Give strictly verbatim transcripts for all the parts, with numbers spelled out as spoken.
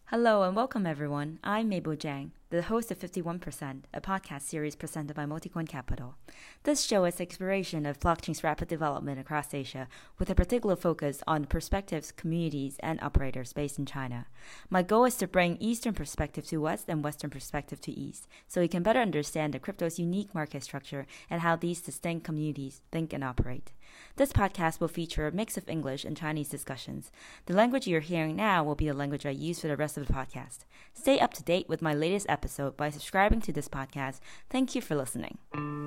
Hello and welcome everyone. I'm Mabel Jiang, the host of fifty-one percent, a podcast series presented by Multicoin Capital. This show is exploration of blockchain's rapid development across Asia, with a particular focus on perspectives, communities, and operators based in China. My goal is to bring Eastern perspective to West and Western perspective to East, so we can better understand the crypto's unique market structure and how these distinct communities think and operate. This podcast will feature a mix of English and Chinese discussions. The language you're hearing now will be the language I use for the rest of the podcast. Stay up to date with my latest episode by subscribing to this podcast. Thank you for listening.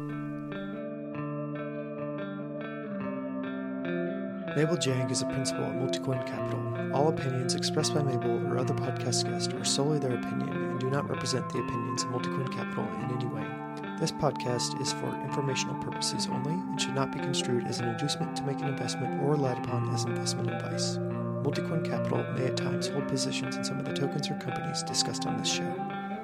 Mabel Jiang is a principal at Multicoin Capital. All opinions expressed by Mabel or other podcast guests are solely their opinion and do not represent the opinions of Multicoin Capital in any way. This podcast is for informational purposes only and should not be construed as an inducement to make an investment or relied upon as investment advice. Multicoin Capital may at times hold positions in some of the tokens or companies discussed on this show.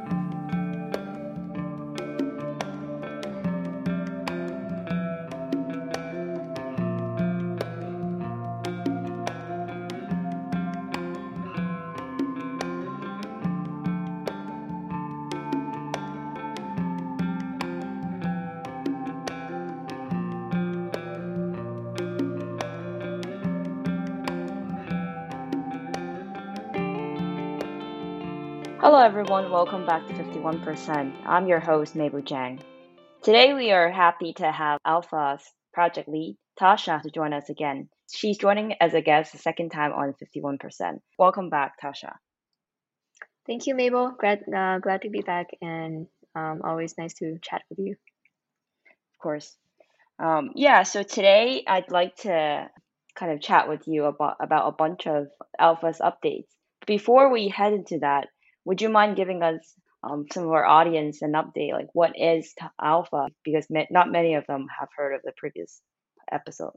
Hello everyone, welcome back to fifty-one percent. I'm your host, Mabel Jiang. Today we are happy to have Alpha's project lead, Tasha, to join us again. She's joining as a guest the second time on fifty-one percent. Welcome back, Tasha. Thank you, Mabel. Glad, uh, glad to be back, and um, always nice to chat with you. Of course. Um, yeah, so today I'd like to kind of chat with you about, about a bunch of Alpha's updates. Before we head into that, would you mind giving us um, some of our audience an update, like what is t- Alpha? Because ma- not many of them have heard of the previous episode.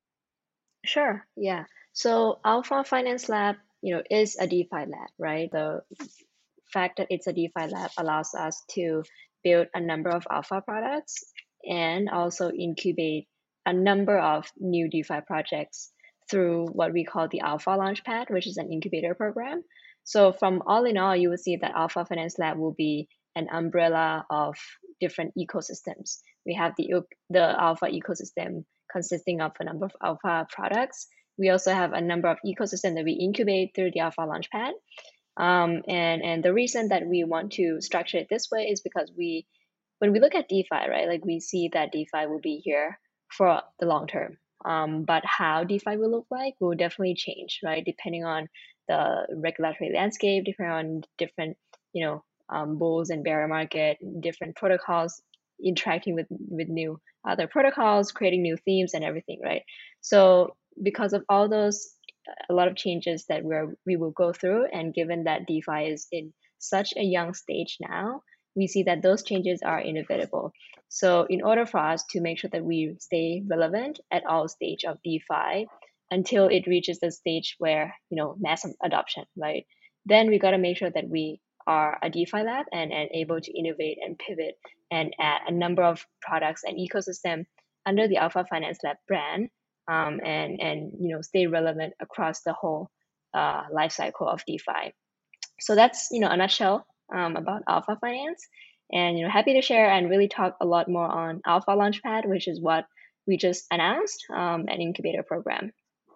Sure. Yeah. So Alpha Finance Lab, you know, is a DeFi lab, right? The fact that it's a DeFi lab allows us to build a number of Alpha products and also incubate a number of new DeFi projects through what we call the Alpha Launchpad, which is an incubator program. So from all in all, you will see that Alpha Finance Lab will be an umbrella of different ecosystems. We have the the Alpha ecosystem consisting of a number of Alpha products. We also have a number of ecosystems that we incubate through the Alpha Launchpad. Um, and and the reason that we want to structure it this way is because we, when we look at DeFi, right, like we see that DeFi will be here for the long term. Um, but how DeFi will look like will definitely change, right, depending on the regulatory landscape, depending on different, you know, um, bulls and bear market, different protocols interacting with with new other protocols, creating new themes and everything, right? So because of all those, a lot of changes that we're we will go through, and given that DeFi is in such a young stage now, we see that those changes are inevitable. So in order for us to make sure that we stay relevant at all stage of DeFi until it reaches the stage where, you know, mass adoption, right? Then we got to make sure that we are a DeFi lab and, and able to innovate and pivot and add a number of products and ecosystem under the Alpha Finance Lab brand, um, and, and, you know, stay relevant across the whole uh, life cycle of DeFi. So that's, you know, a nutshell um, about Alpha Finance. And, you know, happy to share and really talk a lot more on Alpha Launchpad, which is what we just announced, um, an incubator program.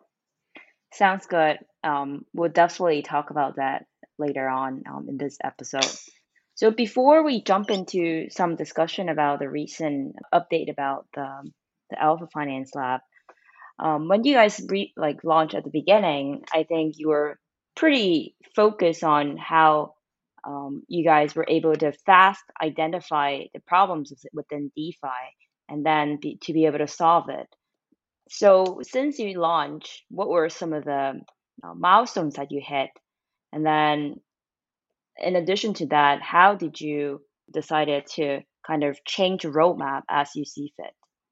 Sounds good. Um, we'll definitely talk about that later on um, in this episode. So before we jump into some discussion about the recent update about the, the Alpha Finance Lab, um, when you guys re- like launched at the beginning, I think you were pretty focused on how um, you guys were able to fast identify the problems within DeFi and then be, to be able to solve it. So since you launched, what were some of the uh, milestones that you hit? And then in addition to that, how did you decided to kind of change the roadmap as you see fit?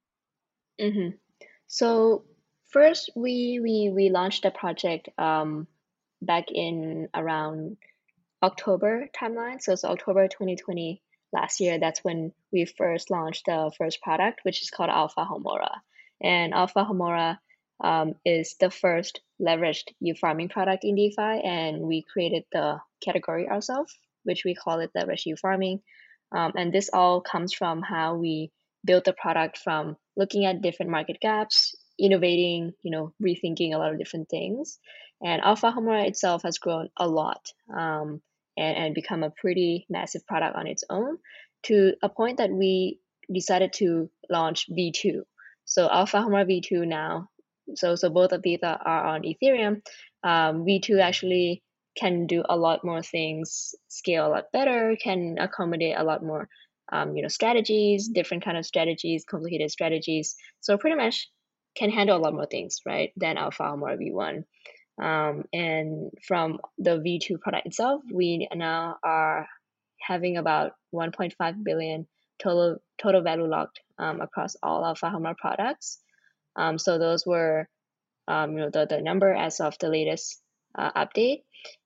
Mm-hmm. So first, we we we launched the project um, back in around October timeline. So it's October twenty twenty last year. That's when we first launched the first product, which is called Alpha Homora. And Alpha Homora um, is the first leveraged yield farming product in DeFi, and we created the category ourselves, which we call it leveraged yield farming. Um, and this all comes from how we built the product from looking at different market gaps, innovating, you know, rethinking a lot of different things. And Alpha Homura itself has grown a lot um, and, and become a pretty massive product on its own, to a point that we decided to launch V two. So Alpha Homura V two now, so so both of these are, are on Ethereum. Um, V two actually can do a lot more things, scale a lot better, can accommodate a lot more um, you know, strategies, different kind of strategies, complicated strategies. So pretty much can handle a lot more things, right, than Alpha Homura V one. Um, and from the V two product itself, we now are having about one point five billion total total value locked um, across all Alpha Homura products. Um, so those were um, you know, the, the number as of the latest uh, update.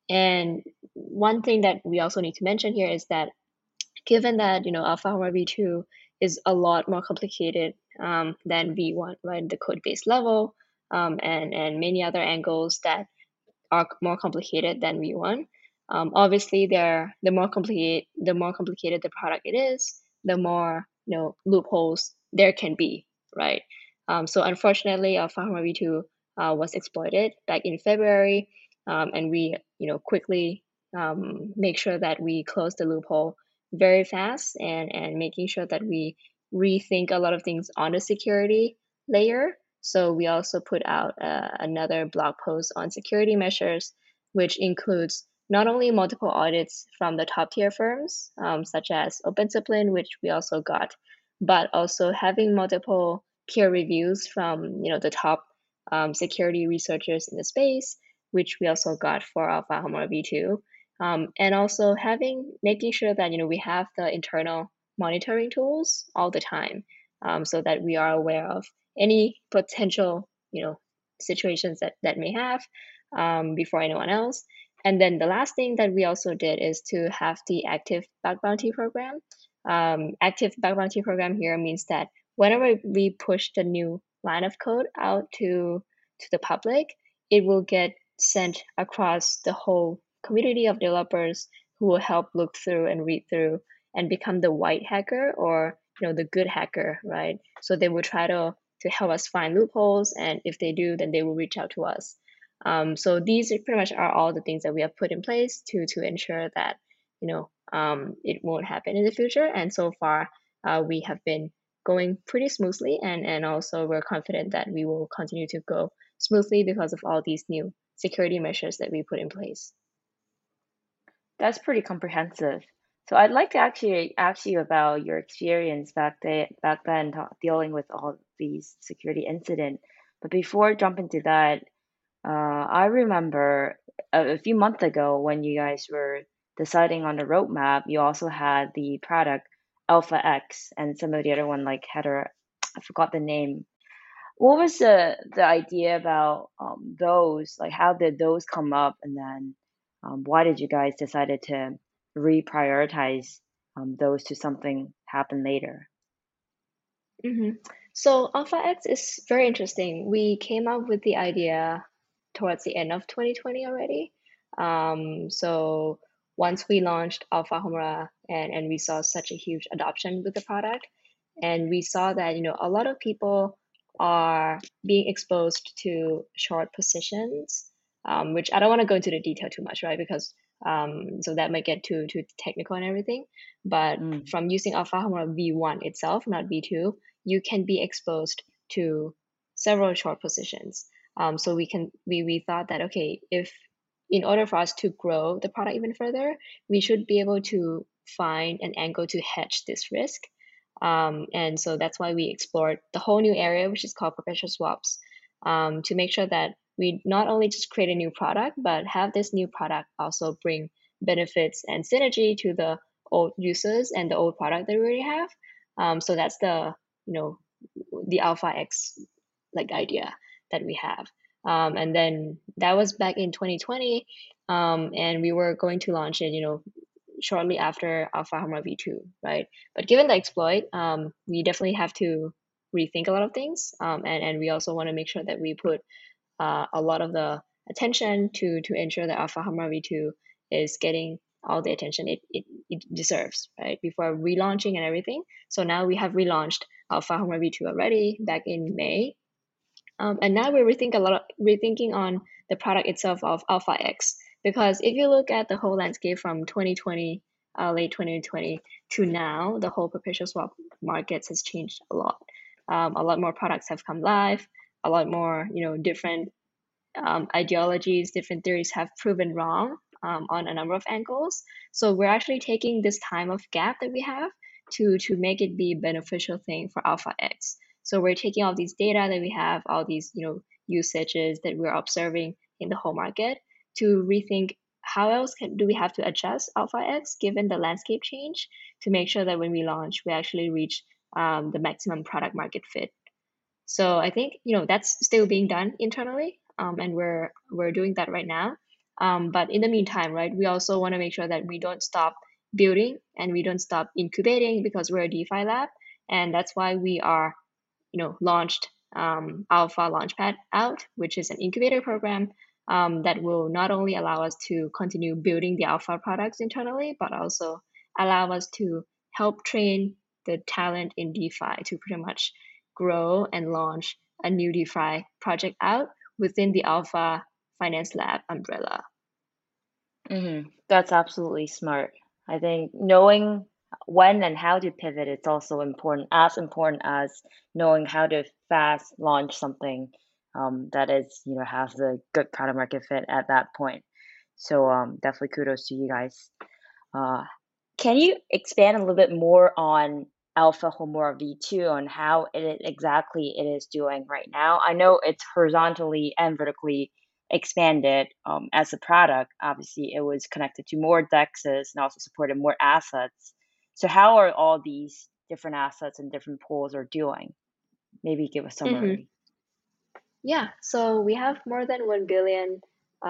And one thing that we also need to mention here is that given that, you know, Alpha Homura V two is a lot more complicated um, than V one, right? The code base level um, and and many other angles that are more complicated than V one. Um, obviously, they're the more complicated the more complicated the product it is, the more, you know, loopholes there can be, right? Um, so unfortunately, Alpha Homura V two uh, was exploited back in February, um, and we, you know, quickly um, make sure that we close the loophole very fast, and and making sure that we rethink a lot of things on the security layer. So we also put out uh, another blog post on security measures, which includes not only multiple audits from the top tier firms, um, such as OpenDiscipline, which we also got, but also having multiple peer reviews from, you know, the top um, security researchers in the space, which we also got for Alpha Homura V two, um, and also having making sure that, you know, we have the internal monitoring tools all the time, um, so that we are aware of any potential, you know, situations that that may have um, before anyone else. And then the last thing that we also did is to have the active bug bounty program. Um, active bug bounty program here means that whenever we push the new line of code out to to the public, it will get sent across the whole community of developers who will help look through and read through and become the white hacker, or, you know, the good hacker, right? So they will try to to help us find loopholes, and if they do, then they will reach out to us. Um, so these pretty much are all the things that we have put in place to to ensure that, you know, um, it won't happen in the future. And so far, uh, we have been going pretty smoothly, and and also we're confident that we will continue to go smoothly because of all these new security measures that we put in place. That's pretty comprehensive. So I'd like to actually ask you about your experience back then, back then ta- dealing with all these security incident. But before jumping to that, uh, I remember a, a few months ago when you guys were deciding on the roadmap, you also had the product Alpha X and some of the other one like Header. I forgot the name. What was the the idea about um, those? Like, how did those come up, and then um, why did you guys decided to reprioritize um, those to something happen later? hmm So Alpha X is very interesting. We came up with the idea towards the end of twenty twenty already. Um, so once we launched Alpha Homura, and, and we saw such a huge adoption with the product, and we saw that, you know, a lot of people are being exposed to short positions, um, which I don't want to go into the detail too much, right? Because um, so that might get too too technical and everything. But Mm. from using Alpha Homura V one itself, not V two, you can be exposed to several short positions. Um, so we can we we thought that, okay, if in order for us to grow the product even further, we should be able to find an angle to hedge this risk. Um, and so that's why we explored the whole new area, which is called perpetual swaps, um, to make sure that we not only just create a new product, but have this new product also bring benefits and synergy to the old users and the old product that we already have. Um, so that's the, you know, the Alpha X like idea that we have. Um, and then that was back in twenty twenty, um, and we were going to launch it, you know, shortly after Alpha Homura V two, right? But given the exploit, um, we definitely have to rethink a lot of things. Um, and, and we also want to make sure that we put uh, a lot of the attention to to ensure that Alpha Hamra V two is getting all the attention it, it, it deserves, right? Before relaunching and everything. So now we have relaunched Alpha Hamra V two already back in May. Um, and now we're rethink a lot of, rethinking on the product itself of Alpha X. Because if you look at the whole landscape from twenty twenty, uh, late twenty twenty to now, the whole perpetual swap markets has changed a lot. Um, a lot more products have come live. A lot more, you know, different um, ideologies, different theories have proven wrong um, on a number of angles. So we're actually taking this time of gap that we have to to make it be a beneficial thing for Alpha X. So we're taking all these data that we have, all these you know usages that we're observing in the whole market to rethink how else can, do we have to adjust Alpha X given the landscape change to make sure that when we launch, we actually reach um, the maximum product market fit. So I think you know that's still being done internally, um, and we're we're doing that right now. Um, but in the meantime, right, we also want to make sure that we don't stop building and we don't stop incubating because we're a DeFi lab, and that's why we are you know launched um, Alpha Launchpad out, which is an incubator program um, that will not only allow us to continue building the Alpha products internally, but also allow us to help train the talent in DeFi to pretty much grow and launch a new DeFi project out within the Alpha Finance Lab umbrella. hmm That's absolutely smart. I think knowing when and how to pivot is also important, as important as knowing how to fast launch something um, that is, you know, has the good product market fit at that point. So um, definitely kudos to you guys. Uh, can you expand a little bit more on Alpha Homura V two on how it is, exactly it is doing right now? I know it's horizontally and vertically expanded um, as a product. Obviously, it was connected to more dexes and also supported more assets. So how are all these different assets and different pools are doing? Maybe give a Mm-hmm. summary. Yeah, so we have more than one billion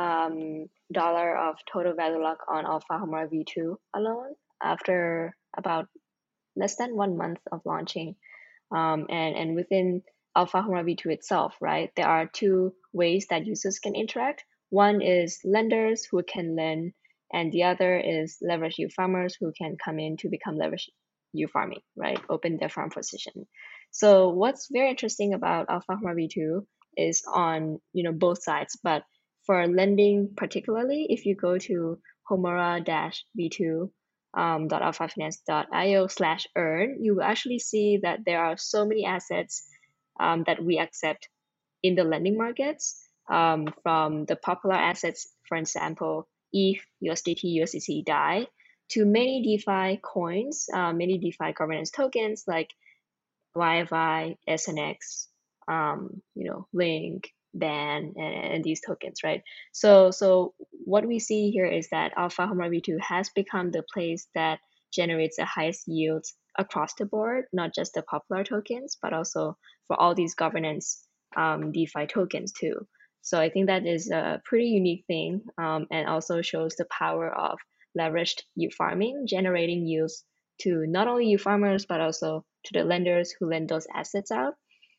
um, dollar of total value lock on Alpha Homura V two alone after about less than one month of launching. Um, and, and within Alpha Homura V two itself, right, there are two ways that users can interact. One is lenders who can lend, and the other is leverage yield farmers who can come in to become leverage yield farming, right, open their farm position. So what's very interesting about Alpha Homura V two is on you know both sides, but for lending particularly, if you go to homura v two um, .alphafinance.io slash earn, you will actually see that there are so many assets um, that we accept in the lending markets, um, from the popular assets, for example, E T H, U S D T, U S D C, D A I, to many DeFi coins, uh, many DeFi governance tokens like Y F I, S N X, um, you know, Link, Ban, and, and these tokens, right? So, so what we see here is that Alpha Homura V two has become the place that generates the highest yields across the board, not just the popular tokens, but also for all these governance um, DeFi tokens too. So I think that is a pretty unique thing, um, and also shows the power of leveraged yield farming, generating yields to not only you farmers but also to the lenders who lend those assets out.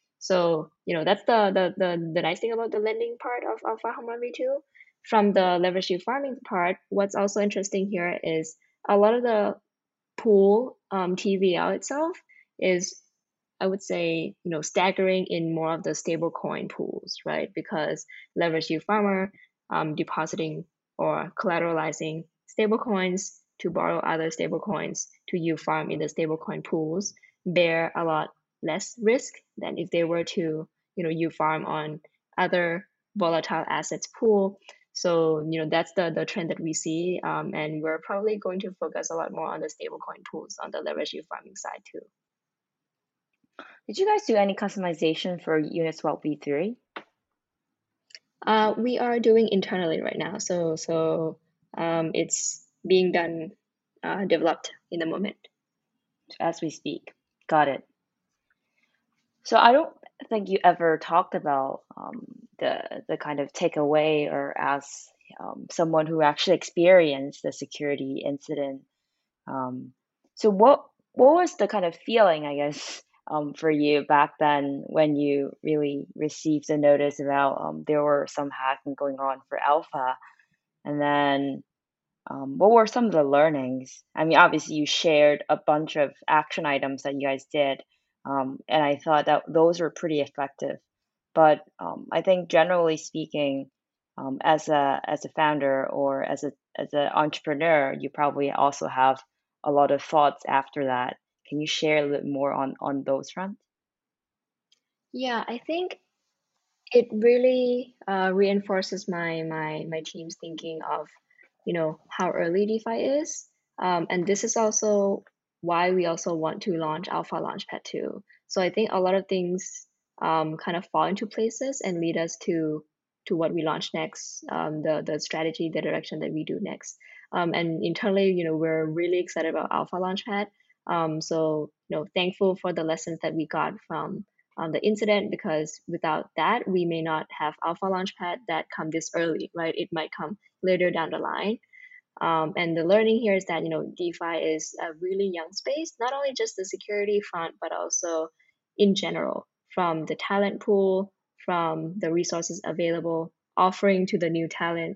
So you know that's the the the, the nice thing about the lending part of Alpha Homura V two. From the leverage yield farming part, what's also interesting here is a lot of the pool um, T V L itself is, I would say, you know, staggering in more of the stable coin pools, right? Because leverage yield farmer um, depositing or collateralizing stable coins to borrow other stable coins to yield farm in the stable coin pools bear a lot less risk than if they were to, you know, yield farm on other volatile assets pool. So, you know, that's the, the trend that we see. Um, and we're probably going to focus a lot more on the stablecoin pools on the leverage yield farming side too. Did you guys do any customization for Uniswap V three? Uh, we are doing internally right now. So, so um, it's being done, uh, developed in the moment. As we speak. Got it. So I don't think you ever talked about um, the the kind of takeaway or as um, someone who actually experienced the security incident. Um, so what what was the kind of feeling, I guess, um, for you back then when you really received the notice about um, there were some hacking going on for Alpha? And then um, what were some of the learnings? I mean, obviously, you shared a bunch of action items that you guys did, um, and I thought that those were pretty effective. But um, I think generally speaking, um, as a as a founder or as a as an entrepreneur, you probably also have a lot of thoughts after that. Can you share a little bit more on on those fronts? Yeah, I think it really uh, reinforces my my my team's thinking of, you know, how early DeFi is. Um, and this is also why we also want to launch Alpha Launchpad two. So I think a lot of things um, kind of fall into places and lead us to to what we launch next, um, the the strategy, the direction that we do next. Um, and internally, you know, we're really excited about Alpha Launchpad. Um, so, you know, thankful for the lessons that we got from um, the incident, because without that we may not have Alpha Launchpad that come this early, right? It might come later down the line. Um, and the learning here is that, you know, DeFi is a really young space, not only just the security front, but also in general, from the talent pool, from the resources available, offering to the new talent,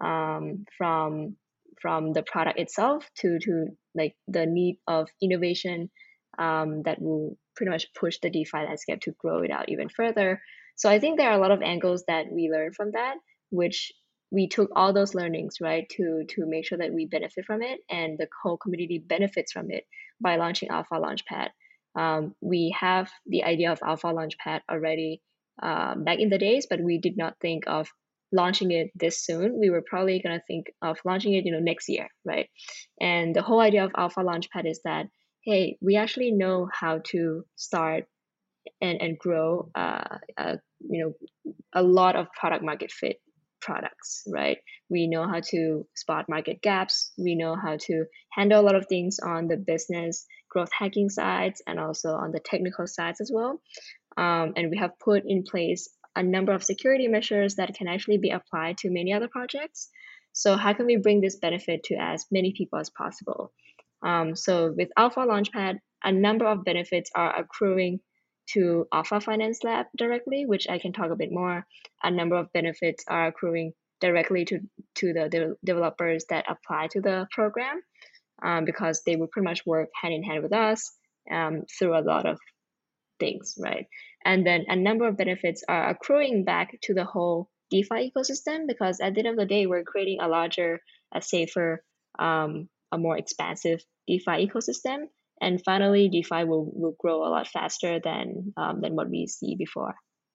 um, from from the product itself to to like the need of innovation, um, that will pretty much push the DeFi landscape to grow it out even further. So I think there are a lot of angles that we learn from that, which we took all those learnings, right, to to make sure that we benefit from it and the whole community benefits from it by launching Alpha Launchpad. Um, we have the idea of Alpha Launchpad already uh, back in the days, but we did not think of launching it this soon. We were probably going to think of launching it, you know, next year, right? And the whole idea of Alpha Launchpad is that, hey, we actually know how to start and and grow, uh, uh, you know, a lot of product market fit products, right? We know how to spot market gaps. We know how to handle a lot of things on the business growth hacking sides and also on the technical sides as well. Um, and we have put in place a number of security measures that can actually be applied to many other projects. So how can we bring this benefit to as many people as possible? Um, so with Alpha Launchpad, a number of benefits are accruing to Alpha Finance Lab directly, which I can talk a bit more. A number of benefits are accruing directly to, to the de- developers that apply to the program, um, because they will pretty much work hand in hand with us, um, through a lot of things, right? And then a number of benefits are accruing back to the whole DeFi ecosystem, because at the end of the day, we're creating a larger, a safer, um, a more expansive DeFi ecosystem. And finally, DeFi will, will grow a lot faster than um, than what we see before.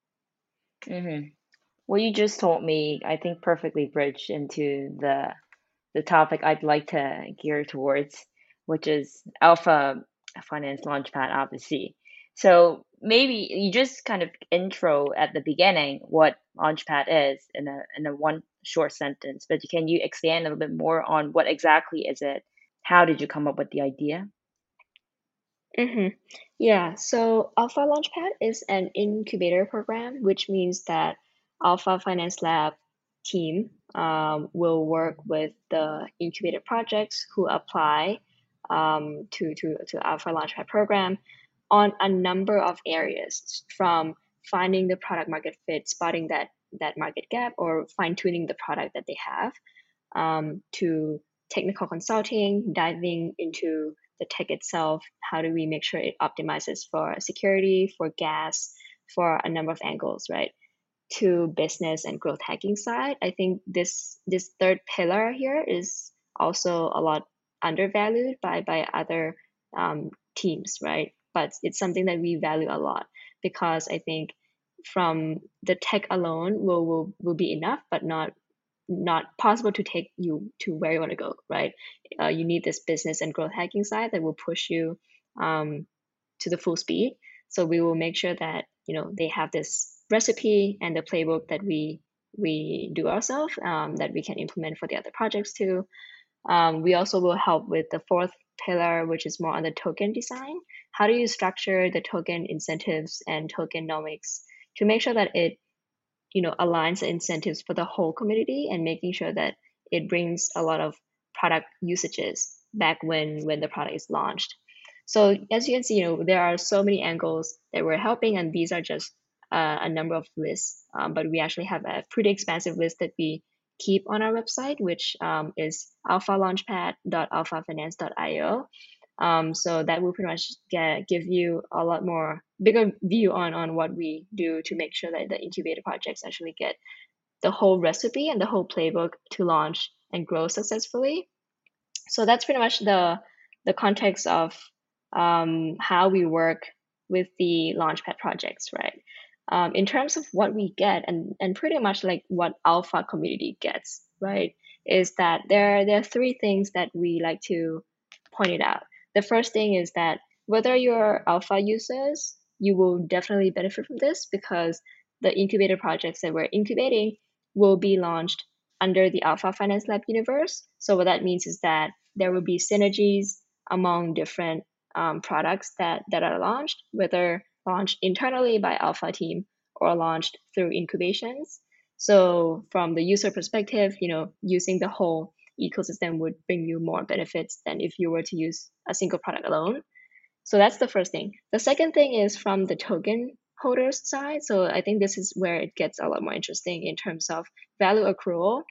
Hmm. What you just told me, I think perfectly bridged into the the topic I'd like to gear towards, which is Alpha Finance Launchpad, obviously. So maybe you just kind of intro at the beginning what Launchpad is in a in a one short sentence, but can you expand a little bit more on what exactly is it? How did you come up with the idea? hmm Yeah, so Alpha Launchpad is an incubator program, which means that Alpha Finance Lab team um, will work with the incubated projects who apply um, to, to, to Alpha Launchpad program on a number of areas, from finding the product market fit, spotting that, that market gap, or fine tuning the product that they have, um, to technical consulting, diving into the tech itself. How do we make sure it optimizes for security, for gas, for a number of angles, right? To business and growth hacking side, I think this this third pillar here is also a lot undervalued by by other um, teams, right? But it's something that we value a lot, because I think from the tech alone will will, will be enough, but not not possible to take you to where you want to go, right? Uh, you need this business and growth hacking side that will push you um, to the full speed. So we will make sure that, you know, they have this recipe and the playbook that we we do ourselves, um, that we can implement for the other projects too. Um, we also will help with the fourth pillar, which is more on the token design. How do you structure the token incentives and tokenomics to make sure that it, you know, aligns the incentives for the whole community, and making sure that it brings a lot of product usages back when when the product is launched. So as you can see, you know, there are so many angles that we're helping, and these are just uh, a number of lists. Um, but we actually have a pretty expansive list that we keep on our website, which um, is alpha launchpad dot alpha finance dot io. Um, so that will pretty much get, give you a lot more bigger view on on what we do to make sure that the incubator projects actually get the whole recipe and the whole playbook to launch and grow successfully. So that's pretty much the the context of um, how we work with the Launchpad projects, right? Um, in terms of what we get, and and pretty much like what Alpha community gets, right, is that there there are three things that we like to point it out. The first thing is that whether you're Alpha users, you will definitely benefit from this because the incubator projects that we're incubating will be launched under the Alpha Finance Lab universe. So what that means is that there will be synergies among different um, products that, that are launched, whether launched internally by Alpha team or launched through incubations. So from the user perspective, you know, using the whole ecosystem would bring you more benefits than if you were to use a single product alone. So that's the first thing. The second thing is from the token holders side. So I think this is where it gets a lot more interesting in terms of value accrual.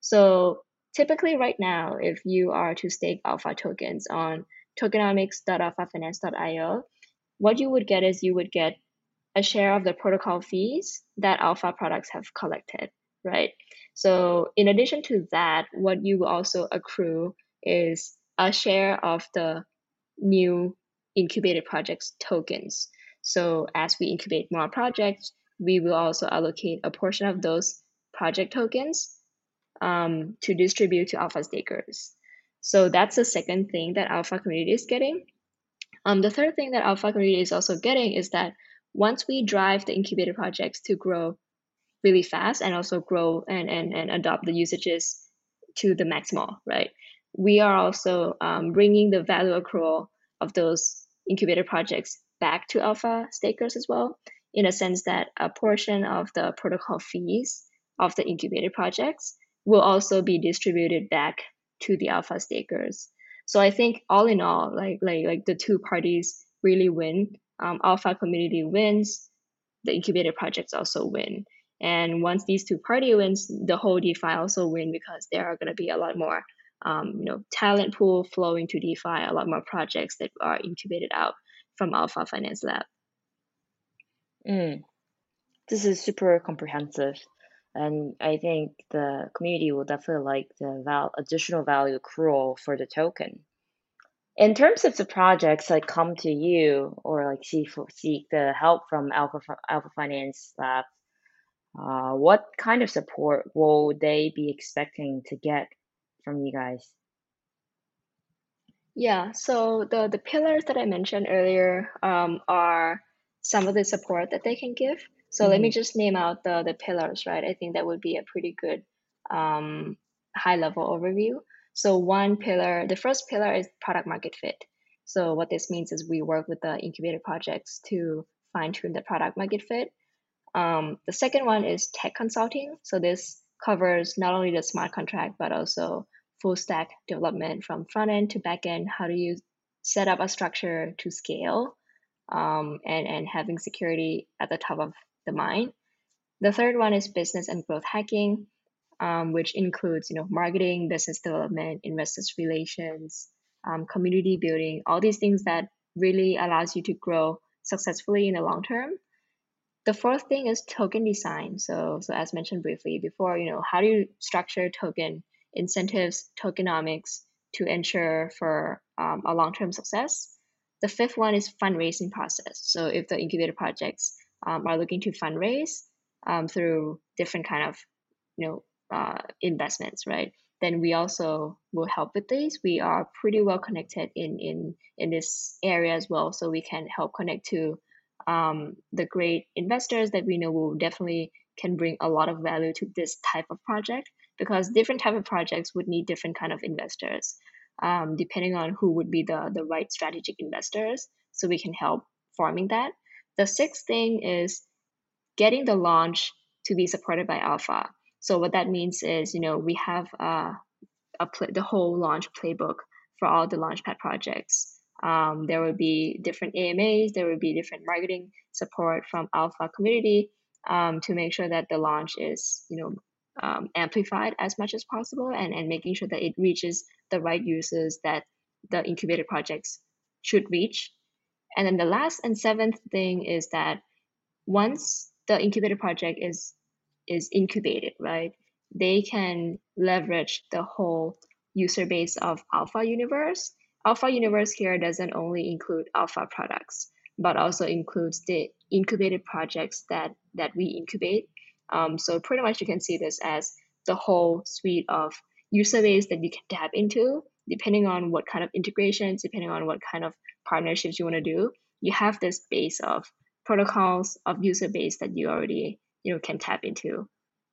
So typically right now, if you are to stake alpha tokens on tokenomics dot alpha finance dot io, what you would get is you would get a share of the protocol fees that alpha products have collected, right? So in addition to that, what you will also accrue is a share of the new incubated projects tokens. So as we incubate more projects, we will also allocate a portion of those project tokens um, to distribute to alpha stakers. So that's the second thing that alpha community is getting. Um, the third thing that alpha community is also getting is that once we drive the incubator projects to grow really fast and also grow and, and, and adopt the usages to the maximal, right? We are also um, bringing the value accrual of those incubator projects back to alpha stakers as well, in a sense that a portion of the protocol fees of the incubator projects will also be distributed back to the alpha stakers. So I think all in all, like like like the two parties really win. Um, alpha community wins, the incubator projects also win. And once these two party wins, the whole DeFi also win because there are going to be a lot more, um, you know, talent pool flowing to DeFi, a lot more projects that are incubated out from Alpha Finance Lab. Mm, this is super comprehensive, and I think the community will definitely like the val additional value accrual for the token. In terms of the projects that come to you or like seek for, seek the help from Alpha Fi- Alpha Finance Lab, uh, what kind of support will they be expecting to get from you guys? Yeah, so the, the pillars that I mentioned earlier um, are some of the support that they can give. So let me Mm-hmm. just name out the, the pillars, right? I think that would be a pretty good um, high level overview. So one pillar, the first pillar is product market fit. So what this means is we work with the incubator projects to fine tune the product market fit. Um, the second one is tech consulting. So this covers not only the smart contract, but also full stack development from front end to back end. How do you set up a structure to scale um, and, and having security at the top of the mind? The third one is business and growth hacking, um, which includes you know marketing, business development, investors relations, um, community building, all these things that really allows you to grow successfully in the long term. The fourth thing is token design. So, so as mentioned briefly before, you know, how do you structure token incentives, tokenomics to ensure for um, a long-term success? The fifth one is fundraising process. So if the incubator projects um, are looking to fundraise um, through different kind of, you know, uh, investments, right? Then we also will help with these. We are pretty well connected in in in this area as well, so we can help connect to um, the great investors that we know will definitely can bring a lot of value to this type of project because different type of projects would need different kind of investors um, depending on who would be the, the right strategic investors, so we can help forming that. The sixth thing is getting the launch to be supported by alpha. So what that means is you know we have uh, a play, the whole launch playbook for all the launchpad projects Um, there will be different A M As, there will be different marketing support from Alpha community um, to make sure that the launch is, you know, um, amplified as much as possible, and, and making sure that it reaches the right users that the incubated projects should reach. And then the last and seventh thing is that once the incubated project is is incubated, right, they can leverage the whole user base of Alpha Universe. Alpha Universe here doesn't only include Alpha products, but also includes the incubated projects that that we incubate. Um, so pretty much you can see this as the whole suite of user base that you can tap into, depending on what kind of integrations, depending on what kind of partnerships you want to do. You have this base of protocols of user base that you already you know can tap into.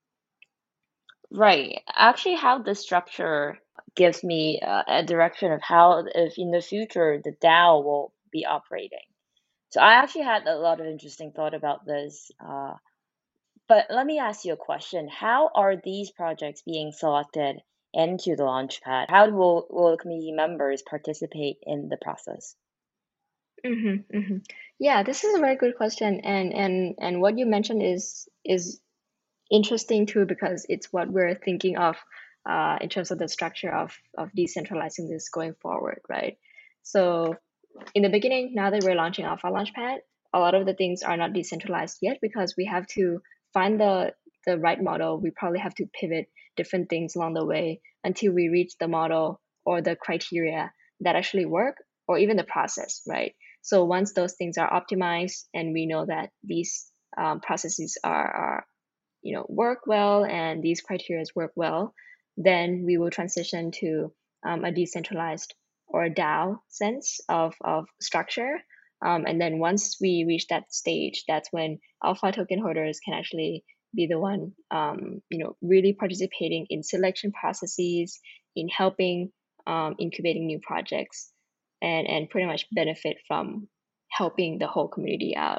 Right. Actually, how the structure gives me uh, a direction of how, if in the future, the DAO will be operating. So I actually had a lot of interesting thought about this. Uh, but let me ask you a question. How are these projects being selected into the Launchpad? How will, will the community members participate in the process? Mm-hmm, mm-hmm. Yeah, this is a very good question, and and and what you mentioned is is interesting too, because it's what we're thinking of uh, in terms of the structure of of decentralizing this going forward, right? So in the beginning, now that we're launching Alpha Launchpad, a lot of the things are not decentralized yet because we have to find the the right model. We probably have to pivot different things along the way until we reach the model or the criteria that actually work, or even the process, right? So once those things are optimized and we know that these um, processes are, are you know work well and these criteria work well, then we will transition to um, a decentralized or a DAO sense of, of structure. Um, and then once we reach that stage, that's when alpha token holders can actually be the one um, you know really participating in selection processes, in helping um, incubating new projects, and and pretty much benefit from helping the whole community out.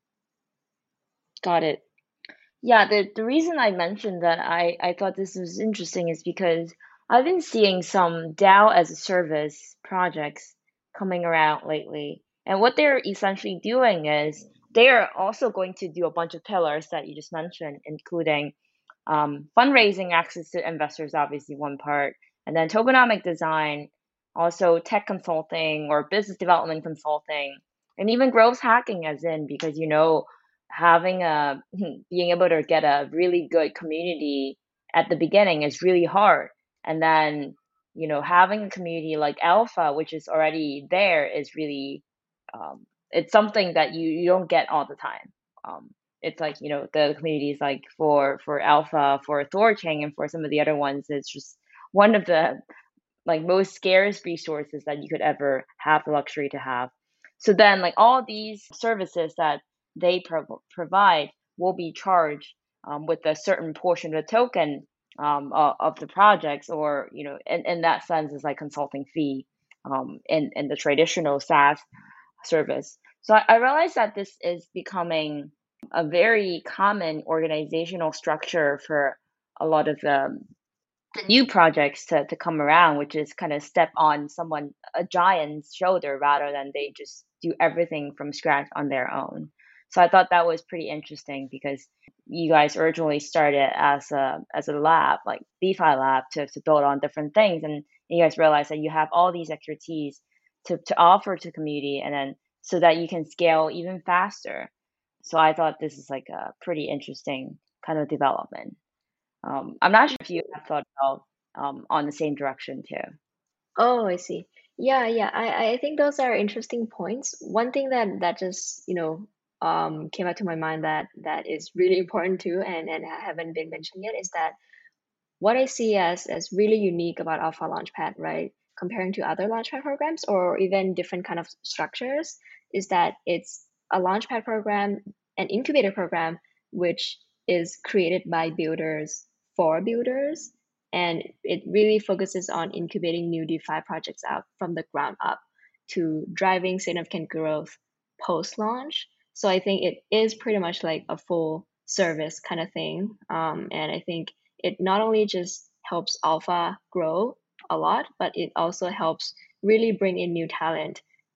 Got it. Yeah, the the reason I mentioned that I I thought this was interesting is because I've been seeing some DAO as a service projects coming around lately. And what they're essentially doing is they are also going to do a bunch of pillars that you just mentioned, including um, fundraising, access to investors, obviously one part, and then tokenomic design, also tech consulting or business development consulting, and even growth hacking, as in because you know having a being able to get a really good community at the beginning is really hard, and then you know having a community like Alpha, which is already there, is really um, it's something that you you don't get all the time. Um, it's like you know the communities like for for Alpha, for Thorchain, and for some of the other ones, it's just one of the like most scarce resources that you could ever have the luxury to have. So then like all these services that they pro- provide will be charged um, with a certain portion of the token um, of, of the projects, or you know in, in that sense is like consulting fee um, in, in the traditional SaaS service. So I, I realized that this is becoming a very common organizational structure for a lot of the, the new projects to, to come around, which is kind of step on someone, a giant's shoulder, rather than they just do everything from scratch on their own. So I thought that was pretty interesting because you guys originally started as a as a lab, like DeFi lab, to, to build on different things, and you guys realize that you have all these expertise to, to offer to community, and then so that you can scale even faster. So I thought this is like a pretty interesting kind of development. Um, I'm not sure if you have thought about um, on the same direction too. Oh, I see. Yeah, yeah. I, I think those are interesting points. One thing that that just, you know, um came out to my mind that that is really important too, and and haven't been mentioned yet, is that what I see as as really unique about Alpha Launchpad, right, comparing to other Launchpad programs or even different kind of structures, is that it's a Launchpad program, an incubator program, which is created by builders for builders, and it really focuses on incubating new DeFi projects out from the ground up to driving significant growth post launch. So I think it is pretty much like a full service kind of thing, um, and I think it not only just helps Alpha grow a lot, but it also helps really bring in new talent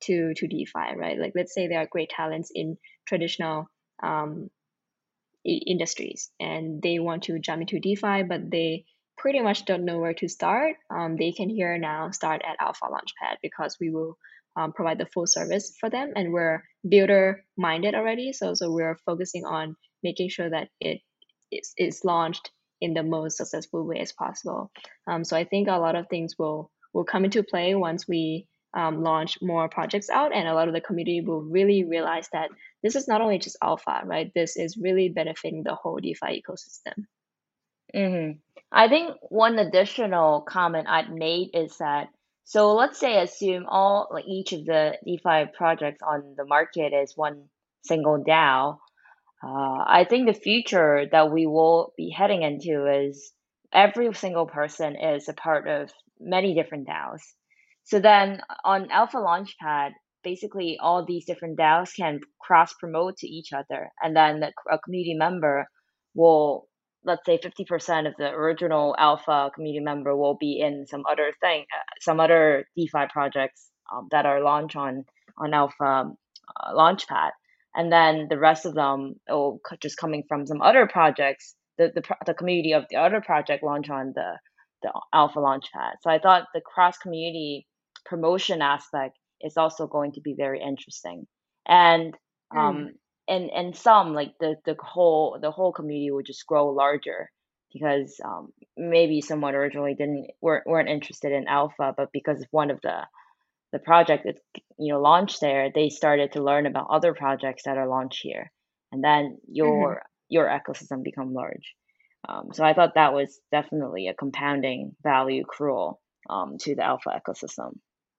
to to DeFi, right? Like let's say there are great talents in traditional um, industries and they want to jump into DeFi, but they pretty much don't know where to start. Um, they can here now start at Alpha Launchpad because we will um, provide the full service for them, and we're builder minded already. So so we're focusing on making sure that it is, is launched in the most successful way as possible. Um, so I think a lot of things will will come into play once we um, launch more projects out, and a lot of the community will really realize that this is not only just alpha, right? This is really benefiting the whole DeFi ecosystem. Mm-hmm. I think one additional comment I'd made is that, so let's say assume all like each of the DeFi projects on the market is one single DAO. Uh, I think the future that we will be heading into is every single person is a part of many different DAOs. So then on Alpha Launchpad, basically all these different DAOs can cross promote to each other, and then the, a community member will, let's say fifty percent of the original Alpha community member will be in some other thing, uh, some other DeFi projects um, that are launched on on Alpha uh, Launchpad, and then the rest of them will just coming from some other projects. The the the community of the other project launch on the the Alpha Launchpad. So I thought the cross community promotion aspect is also going to be very interesting, and Mm. um and and some like the the whole the whole community would just grow larger because um maybe someone originally didn't weren't, weren't interested in alpha, but because one of the the project that you know launched there, they started to learn about other projects that are launched here, and then Mm-hmm. your your ecosystem become large. Um, so I thought that was definitely a compounding value accrual um, to the alpha ecosystem.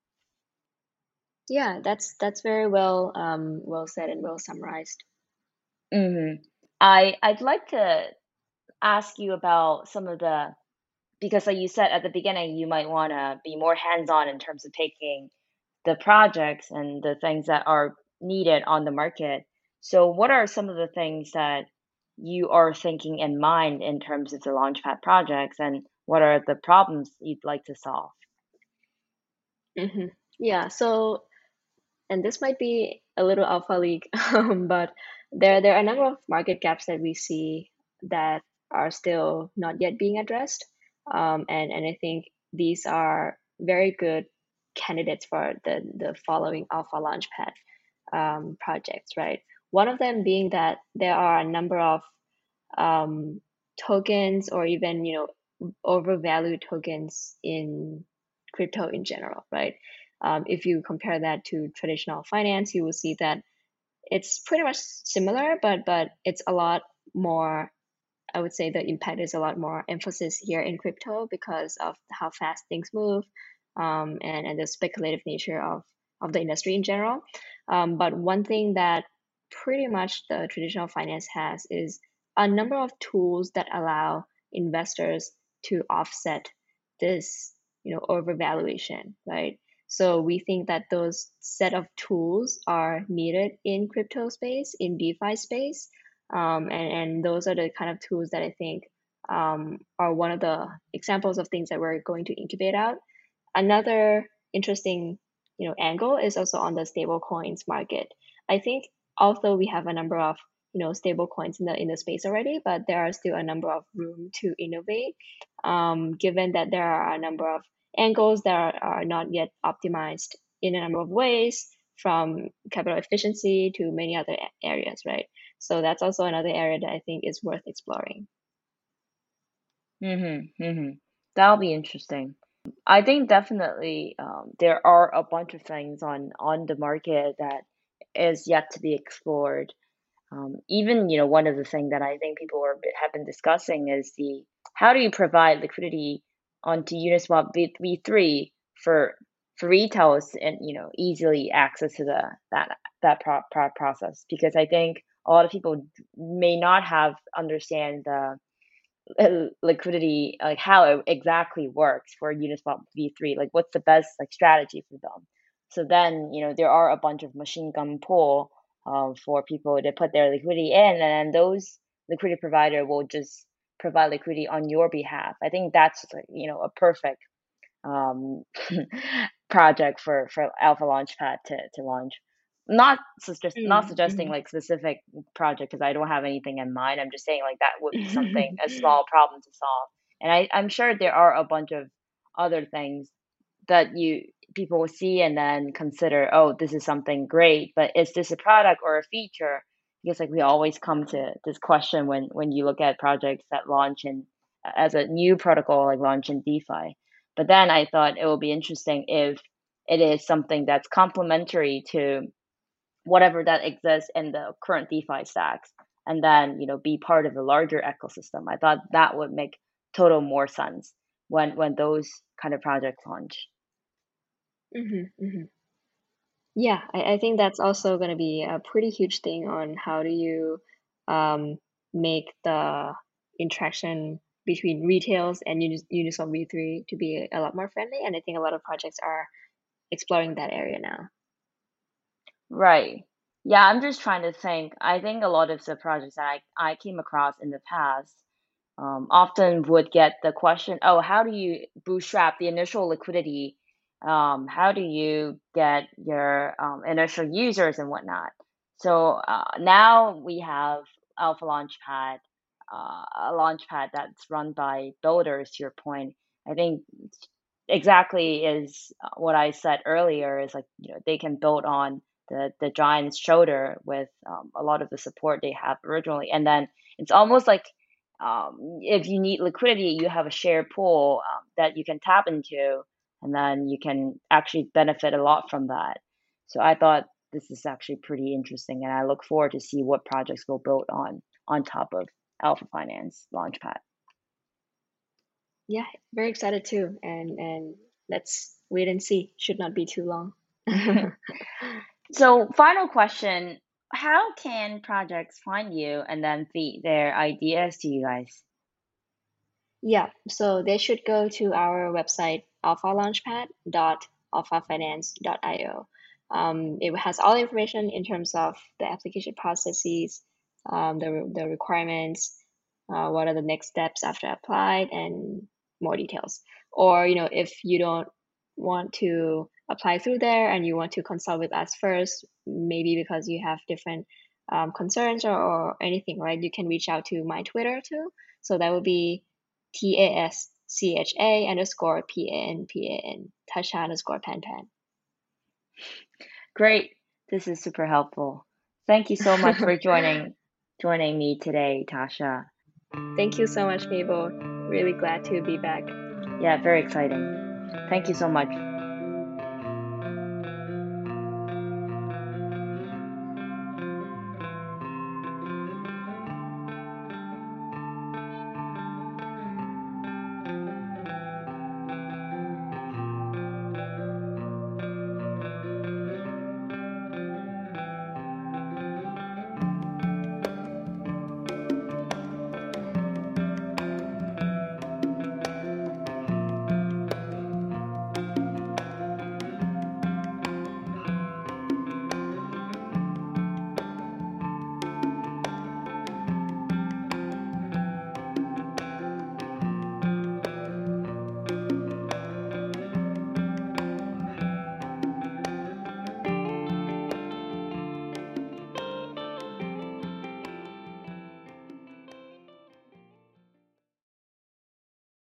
Yeah, that's that's very well um, well said and well summarized. hmm I I'd like to ask you about some of the, because like you said at the beginning, you might want to be more hands-on in terms of taking the projects and the things that are needed on the market. So what are some of the things that you are thinking in mind in terms of the Launchpad projects, and what are the problems you'd like to solve? Mm-hmm. Yeah, so and this might be a little alpha league, um, but there there are a number of market gaps that we see that are still not yet being addressed, um, and and I think these are very good candidates for the the following Alpha Launchpad um, projects, right? One of them being that there are a number of um, tokens or even you know overvalued tokens in crypto in general, right? Um, if you compare that to traditional finance, you will see that it's pretty much similar, but but it's a lot more. I would say the impact is a lot more emphasis here in crypto because of how fast things move, um, and and the speculative nature of of the industry in general. Um, but one thing that pretty much the traditional finance has is a number of tools that allow investors to offset this, you know, overvaluation, right? So we think that those set of tools are needed in crypto space, in DeFi space, um, and and those are the kind of tools that I think um, are one of the examples of things that we're going to incubate out. Another interesting, you know, angle is also on the stable coins market. I think although we have a number of you know stable coins in the in the space already, but there are still a number of room to innovate, um, given that there are a number of angles that are, are not yet optimized in a number of ways, from capital efficiency to many other areas, right? So that's also another area that I think is worth exploring. Mm-hmm, mm-hmm. That'll be interesting. I think definitely um, there are a bunch of things on on the market that is yet to be explored. Um, even, you know, one of the things that I think people are, have been discussing is the how do you provide liquidity onto Uniswap v three for for retailers and you know easily access to the that that pro, pro process, because I think a lot of people may not have understand the uh, liquidity, like how it exactly works for Uniswap v three, like what's the best like strategy for them. So then, you know, there are a bunch of machine gun pool um, for people to put their liquidity in, and then those liquidity provider will just provide liquidity on your behalf. I think that's like, you know, a perfect um, project for for Alpha Launchpad to to launch. Not suggest not Mm, suggesting mhm. like specific project because I don't have anything in mind. I'm just saying like that would be something a small problem to solve. And I I'm sure there are a bunch of other things that you people will see and then consider, oh, this is something great, but is this a product or a feature? Because like we always come to this question when when you look at projects that launch in as a new protocol like launch in DeFi. But then I thought it will be interesting if it is something that's complementary to whatever that exists in the current DeFi stacks, and then you know be part of a larger ecosystem. I thought that would make total more sense when when those kind of projects launch. Mhm, mhm. Yeah, I, I think that's also going to be a pretty huge thing on how do you um, make the interaction between retails and Unis Uniswap v three to be a lot more friendly. And I think a lot of projects are exploring that area now. Right. Yeah, I'm just trying to think. I think a lot of the projects that I, I came across in the past um, often would get the question, oh, how do you bootstrap the initial liquidity? Um, how do you get your um, initial users and whatnot? So uh, now we have Alpha Launchpad, uh, a launchpad that's run by builders, to your point. I think exactly is uh, what I said earlier is like, you know, they can build on the, the giant's shoulder with um, a lot of the support they have originally. And then it's almost like um, if you need liquidity, you have a shared pool um, that you can tap into, and then you can actually benefit a lot from that. So I thought this is actually pretty interesting, and I look forward to see what projects will build on on top of Alpha Finance Launchpad. Yeah, very excited too. And and let's wait and see. Should not be too long. So, final question, how can projects find you and then feed their ideas to you guys? Yeah, so they should go to our website, alpha launchpad dot alpha finance dot io. Um, it has all information in terms of the application processes, um, the, the requirements, uh, what are the next steps after applied, and more details. Or, you know, if you don't want to apply through there and you want to consult with us first, maybe because you have different um, concerns or, or anything, right? You can reach out to my Twitter too. So that would be T A S C H A underscore P A N P A N, Tasha underscore Pan Pan. Great. This is super helpful. Thank you so much for joining joining me today, Tasha. Thank you so much, Mabel. Really glad to be back. Yeah, very exciting. Thank you so much.